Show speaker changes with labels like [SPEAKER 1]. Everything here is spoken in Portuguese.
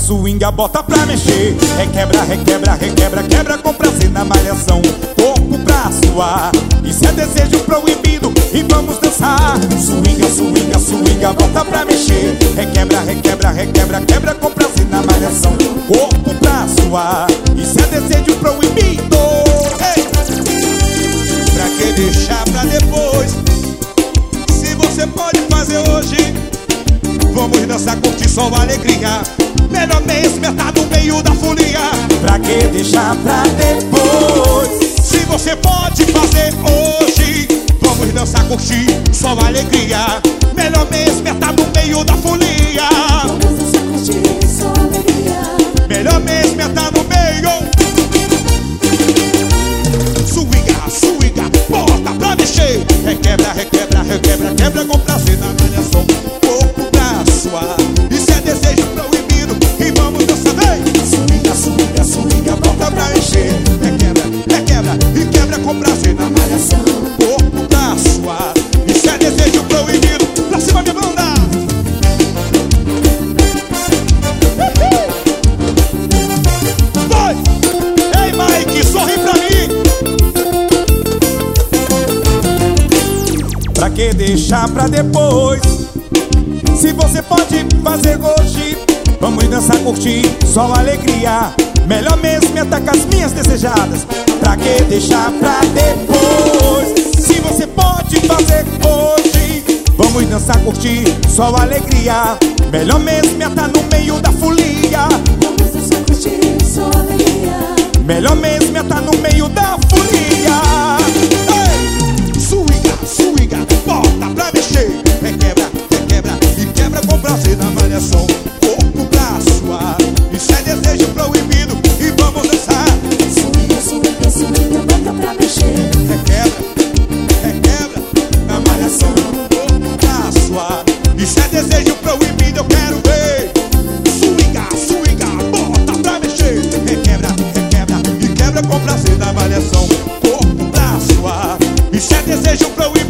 [SPEAKER 1] swinga, bota pra mexer. Requebra, requebra, requebra, quebra com prazer na malhação. Corpo pra suar, isso é desejo proibido e vamos dançar. Swinga, swinga, swinga, bota pra mexer. Requebra, requebra, requebra, quebra com prazer na malhação. Corpo pra suar, isso é desejo proibido. Ei! Pra que deixar pra depois? Se você pode fazer hoje, vamos dançar, curtir só alegria. Melhor mesmo é estar no meio da folia. Pra que deixar pra depois? Se você pode fazer hoje, vamos dançar, curtir só alegria. Melhor mesmo é estar no meio da folia.
[SPEAKER 2] Vamos dançar, curtir só alegria.
[SPEAKER 1] Melhor mesmo é estar no meio. Swinga, swinga, bota pra mexer. Requebra, requebra, requebra, quebra com prazer na malhação. Corpo pra suar, isso é desejo proibido e vamos dançar bem. Swinga, swinga, swinga, bota pra mexer. Requebra, requebra e quebra com prazer na malhação. Corpo pra suar, isso é desejo proibido. Pra cima, minha banda! Vai! Ei, Mike, sorri pra mim! Pra que deixar pra depois? Se você pode fazer hoje, vamos dançar, curtir só alegria. Melhor mesmo é estar com as minhas desejadas. Pra que deixar pra depois? Se você pode fazer hoje, vamos dançar, curtir só alegria. Melhor mesmo é estar no meio da folia.
[SPEAKER 2] Vamos dançar, curtir só alegria.
[SPEAKER 1] Melhor mesmo é estar no meio da folia. Ei! Swinga, swinga, bota pra mexer. Requebra, requebra e quebra com prazer na malhação. Corpo pra suar, isso é desejo proibido e vamos dançar.
[SPEAKER 2] Swinga, swinga, swinga, bota pra mexer.
[SPEAKER 1] Requebra, requebra na malhação. Corpo pra suar, isso é desejo proibido, eu quero ver. Swinga, swinga, bota pra mexer. Requebra, requebra e quebra com prazer na malhação. Corpo pra suar, isso é desejo proibido.